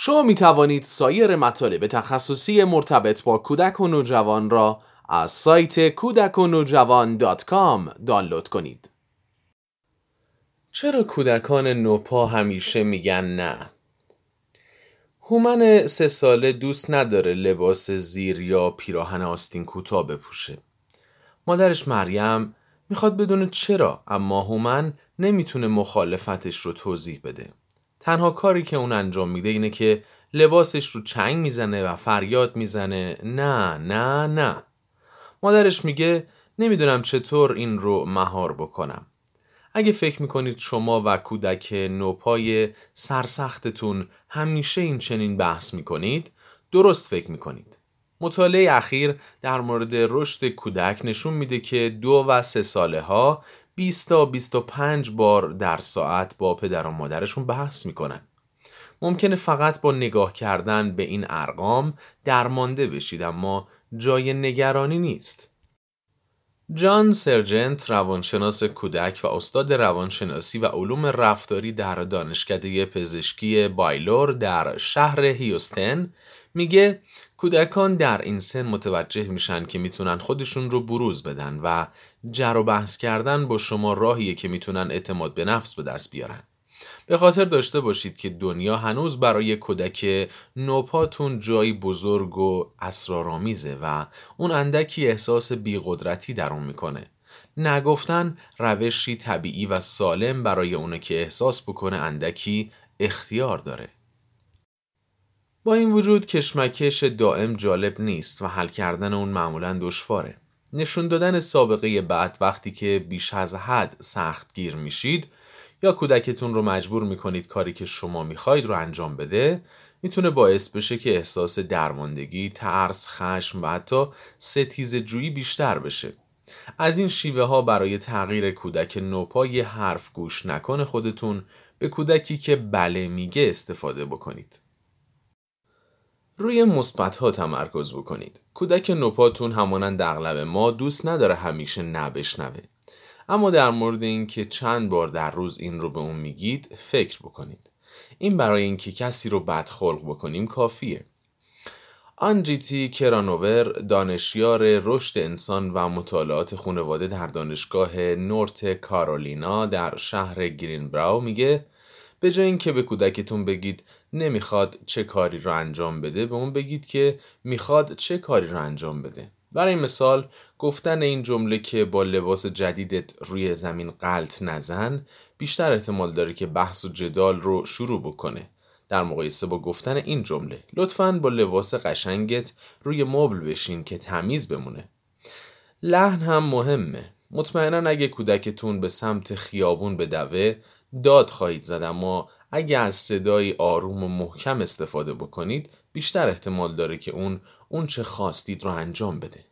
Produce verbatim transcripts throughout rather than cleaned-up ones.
شما می توانید سایر مطالب تخصصی مرتبط با کودک و نوجوان را از سایت کودک و نوجوان دات کام دانلود کنید. چرا کودکان نوپا همیشه میگن نه؟ هومن سه ساله دوست نداره لباس زیر یا پیراهن آستین کوتاه بپوشه. مادرش مریم میخواد بدونه چرا، اما هومن نمیتونه مخالفتش رو توضیح بده. تنها کاری که اون انجام میده اینه که لباسش رو چنگ میزنه و فریاد میزنه نه نه نه. مادرش میگه نمیدونم چطور این رو مهار بکنم. اگه فکر میکنید شما و کودک نوپای سرسختتون همیشه این چنین بحث میکنید، درست فکر میکنید. مطالعه اخیر در مورد رشد کودک نشون میده که دو و سه ساله ها بیست تا بیست و پنج بار در ساعت با پدر و مادرشون بحث میکنن. ممکنه فقط با نگاه کردن به این ارقام درمانده بشید، اما جای نگرانی نیست. جان سرجنت، روانشناس کودک و استاد روانشناسی و علوم رفتاری در دانشکده پزشکی بایلور در شهر هیوستن، میگه کودکان در این سن متوجه میشن که میتونن خودشون رو بروز بدن و جر و بحث کردن با شما راهیه که میتونن اعتماد به نفس به دست بیارن. به خاطر داشته باشید که دنیا هنوز برای کودک نوپاتون جایی بزرگ و اسرارآمیزه و اون اندکی احساس بی‌قدرتی در اون میکنه. نگفتن روشی طبیعی و سالم برای اونه که احساس بکنه اندکی اختیار داره. با این وجود کشمکش دائم جالب نیست و حل کردن اون معمولاً دشواره. نشون دادن سابقه بعد وقتی که بیش از حد سخت گیر میشید یا کودکتون رو مجبور میکنید کاری که شما میخواید رو انجام بده، میتونه باعث بشه که احساس درماندگی، ترس، خشم و حتی ستیزه جویی بیشتر بشه. از این شیوه ها برای تغییر کودک نوپا یه حرف گوش نکنه خودتون به کودکی که بله میگه استفاده بکنید. روی مثبت ها تمرکز بکنید. کودک نوپاتون همانند اغلب ما دوست نداره همیشه نه بشنوه. اما در مورد این که چند بار در روز این رو به اون میگید فکر بکنید. این برای اینکه کسی رو بدخلق بکنیم کافیه. آنجیتی کرانوور، دانشیار رشد انسان و مطالعات خانواده در دانشگاه نورت کارولینا در شهر گرینبراو میگه به جای اینکه به کودکتون بگید نمیخواد چه کاری رو انجام بده، به اون بگید که میخواد چه کاری رو انجام بده. برای مثال گفتن این جمله که با لباس جدیدت روی زمین غلط نزن بیشتر احتمال داره که بحث و جدال رو شروع بکنه، در مقایسه با گفتن این جمله لطفاً با لباس قشنگت روی مبل بشین که تمیز بمونه. لحن هم مهمه. مطمئناً اگه کودکتون به سمت خیابون بدوه داد خواهید زد، اما اگه از صدای آروم و محکم استفاده بکنید بیشتر احتمال داره که اون اون چه خواستید رو انجام بده.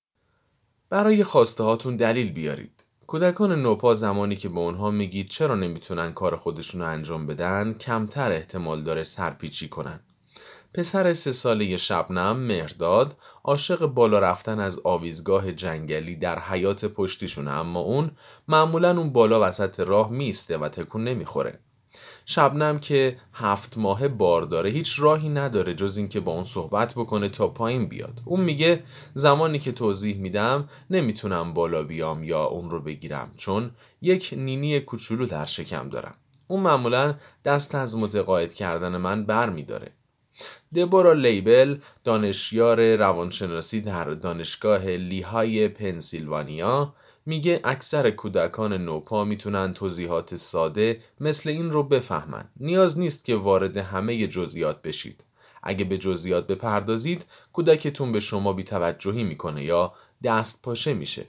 برای خواسته هاتون دلیل بیارید. کودکان نوپا زمانی که به اونها میگید چرا نمیتونن کار خودشون رو انجام بدن کمتر احتمال داره سرپیچی کنن. پسر سه ساله شبنم، مهرداد، عاشق بالا رفتن از آویزگاه جنگلی در حیات پشتیشونه، اما اون معمولاً اون بالا وسط راه میسته و تکون نمیخوره. شبنم که هفت ماه بار داره هیچ راهی نداره جز این که با اون صحبت بکنه تا پایین بیاد. اون میگه زمانی که توضیح میدم نمیتونم بالا بیام یا اون رو بگیرم چون یک نینی کوچولو در شکم دارم. اون معمولاً دست از متقاعد کردن من بر میداره. دبورا لیبل، دانشیار روانشناسی در دانشگاه لیهای پنسیلوانیا، میگه اکثر کودکان نوپا میتونن توضیحات ساده مثل این رو بفهمن. نیاز نیست که وارد همه جزئیات بشید. اگه به جزئیات بپردازید کودکتون به شما بی‌توجهی میکنه یا دست پاچه میشه.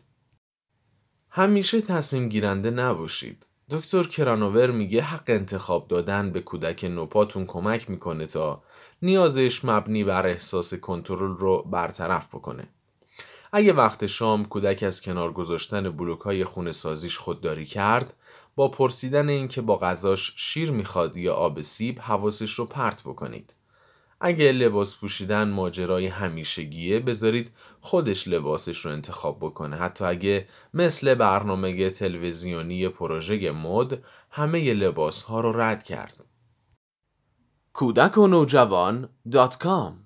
همیشه تصمیم گیرنده نباشید. دکتر کرانوور میگه حق انتخاب دادن به کودک نوپاتون کمک میکنه تا نیازش مبنی بر احساس کنترل رو برطرف بکنه. اگه وقت شام کودک از کنار گذاشتن بلوک‌های خونه سازیش خودداری کرد، با پرسیدن این که با غذاش شیر میخواد یا آب سیب حواسش رو پرت بکنید. اگه لباس پوشیدن ماجرای همیشگیه بذارید خودش لباسش رو انتخاب بکنه، حتی اگه مثل برنامه تلویزیونی پروژه مد همه لباس ها رو رد کرد. کودک و نوجوان دات کام.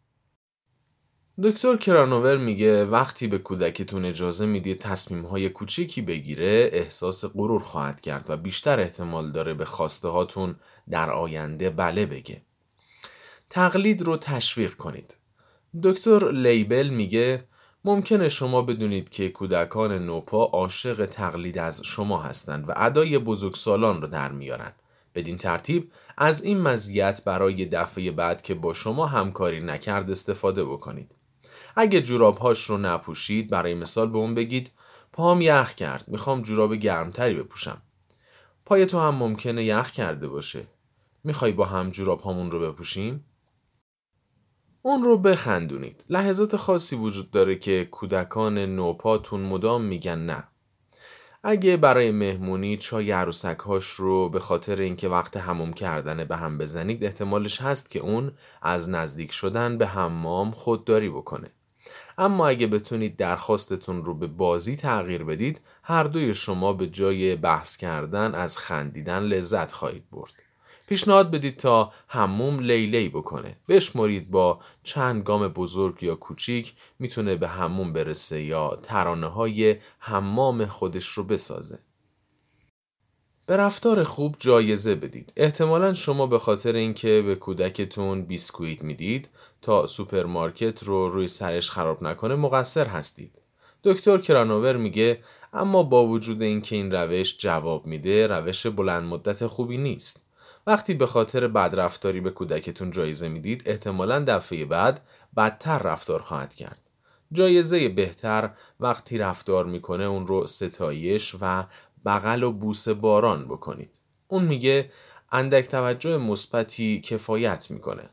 دکتر کرانوور میگه وقتی به کودکتون اجازه میدید تصمیم‌های کوچیکی بگیره احساس غرور خواهد کرد و بیشتر احتمال داره به خواسته هاتون در آینده بله بگه. تقلید رو تشویق کنید. دکتر لیبل میگه ممکنه شما بدونید که کودکان نوپا عاشق تقلید از شما هستند و ادای بزرگسالان رو در میارن. بدین ترتیب از این مزیت برای دفعه بعد که با شما همکاری نکرد استفاده بکنید. اگه جورابهاش رو نپوشید برای مثال به اون بگید پاهم یخ کرد، میخوام جوراب گرمتری بپوشم. پای تو هم ممکنه یخ کرده باشه. میخوای با هم جوراب هامون رو بپوشیم؟ اون رو بخندونید. لحظات خاصی وجود داره که کودکان نوپاتون مدام میگن نه. اگه برای مهمونی چای عروسک‌هاش رو به خاطر اینکه وقت حموم کردن به هم بزنید احتمالش هست که اون از نزدیک شدن به حمام خودداری بکنه. اما اگه بتونید درخواستتون رو به بازی تغییر بدید هر دوی شما به جای بحث کردن از خندیدن لذت خواهید برد. پیشنهاد بدید تا حموم لیلی بکنه. بشمرید با چند گام بزرگ یا کوچیک میتونه به حموم برسه یا ترانه های حمام خودش رو بسازه. به رفتار خوب جایزه بدید. احتمالاً شما به خاطر اینکه به کودکتون بیسکویت میدید تا سوپرمارکت رو روی سرش خراب نکنه مقصر هستید. دکتر کرانوور میگه اما با وجود اینکه این روش جواب میده روش بلند مدت خوبی نیست. وقتی به خاطر بدرفتاری به کودکتون جایزه میدید احتمالاً دفعه بعد بدتر رفتار خواهد کرد. جایزه بهتر وقتی رفتار میکنه اون رو ستایش و بغل و بوسه باران بکنید. اون میگه اندک توجه مثبتی کفایت میکنه.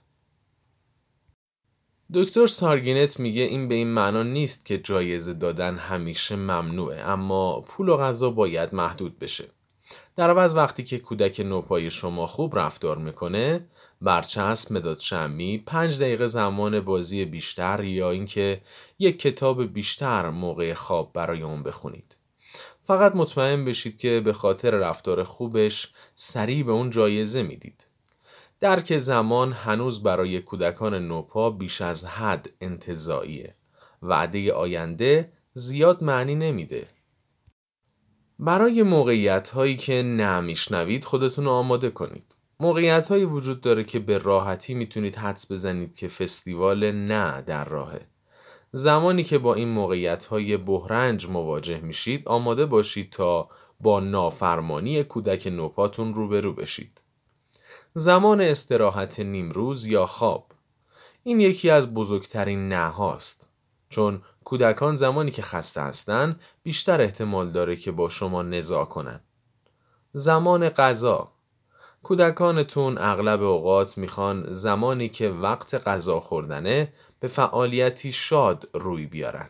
دکتر سارگینت میگه این به این معنا نیست که جایزه دادن همیشه ممنوعه، اما پول و غذا باید محدود بشه. در عوض وقتی که کودک نوپای شما خوب رفتار میکنه، برچسب، مداد شمی، پنج دقیقه زمان بازی بیشتر یا اینکه یک کتاب بیشتر موقع خواب برای اون بخونید. فقط مطمئن بشید که به خاطر رفتار خوبش سریع به اون جایزه میدید. درک زمان هنوز برای کودکان نوپا بیش از حد انتزاعیه. وعده آینده زیاد معنی نمیده. برای موقعیت هایی که نمیشنوید خودتون رو آماده کنید. موقعیت هایی وجود داره که به راحتی میتونید حدس بزنید که فستیوال نه در راهه. زمانی که با این موقعیت های بحرنج مواجه میشید آماده باشید تا با نافرمانی کودک نوپاتون روبرو بشید. زمان استراحت نیمروز یا خواب. این یکی از بزرگترین نه هاست. چون کودکان زمانی که خسته هستن بیشتر احتمال داره که با شما نزاع کنن. زمان غذا. کودکانتون اغلب اوقات میخوان زمانی که وقت غذا خوردنه به فعالیتی شاد روی بیارن.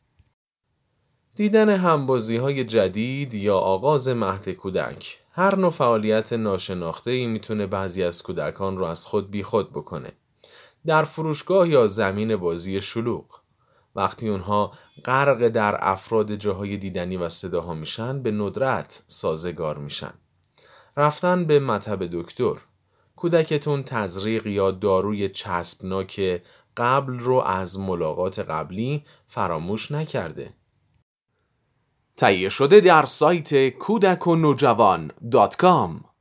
دیدن همبازی های جدید یا آغاز مهد کودک. هر نوع فعالیت ناشناخته ای میتونه بعضی از کودکان رو از خود بی خود بکنه. در فروشگاه یا زمین بازی شلوغ. وقتی اونها غرق در افراد جاهای دیدنی و صداها میشن به ندرت سازگار میشن. رفتن به مطب دکتر. کودکتون تزریق یا داروی چسبناک قبل رو از ملاقات قبلی فراموش نکرده. تهیه شده در سایت کودک و نوجوان دات کام.